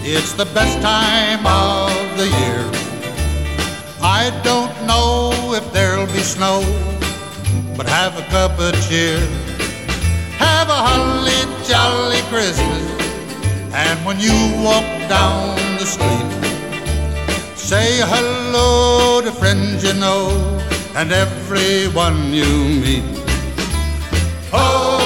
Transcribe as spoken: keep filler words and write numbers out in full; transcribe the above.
It's the best time of the year. I don't know if there'll be snow, but have a cup of cheer. Have a holly jolly Christmas, and when you walk down the street, say hello to friends you know and everyone you meet. Oh,